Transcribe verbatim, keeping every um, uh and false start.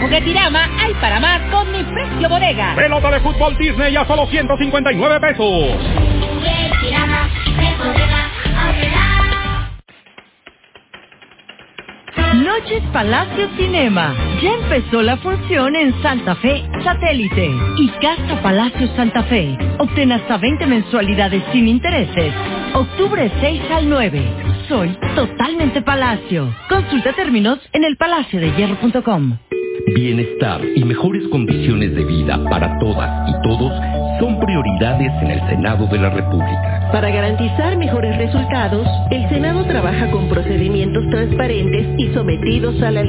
Juguetirama hay para más con Mi Precio Bodega. Pelota de fútbol Disney a solo ciento cincuenta y nueve pesos. Juguetirama de Bodega Aurrera. Noches Palacio Cinema. Ya empezó la función en Santa Fe Satélite y Casa Palacio Santa Fe. Obtén hasta veinte mensualidades sin intereses. Octubre seis al nueve. Soy totalmente Palacio. Consulta términos en el palacio de hierro punto com. Bienestar y mejores condiciones de vida para todas y todos son prioridades en el Senado de la República. Para garantizar mejores resultados, el Senado trabaja con procedimientos transparentes y sometidos a la